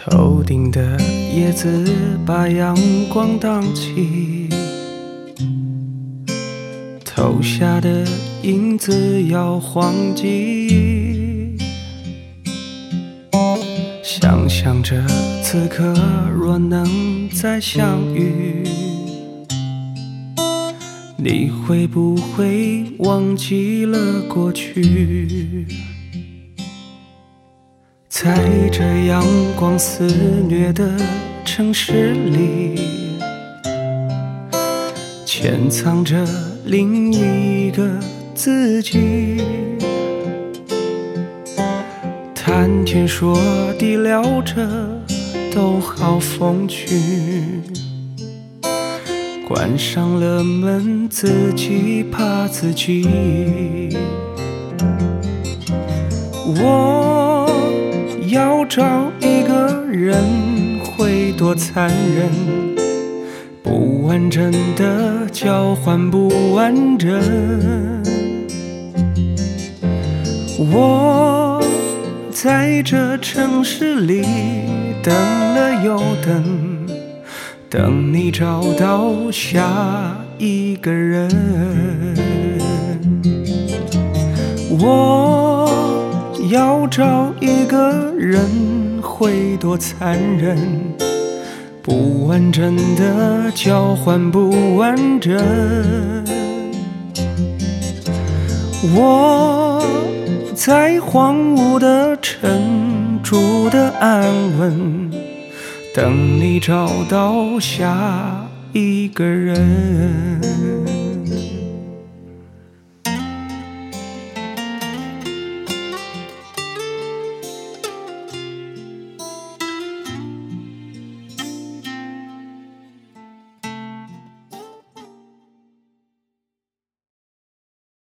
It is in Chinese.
头顶的叶子把阳光荡起，投下的影子摇晃记忆。想象着此刻若能再相遇，你会不会忘记了过去？在这阳光肆虐的城市里，潜藏着另一个自己。谈天说地聊着都好风趣，关上了门自己怕自己。我要找一个人会多残忍，不完整的交换不完整。我在这城市里等了又等，等你找到下一个人。我要找一个人会多残忍，不完整的交换不完整。我在荒芜的城住的安稳，等你找到下一个人。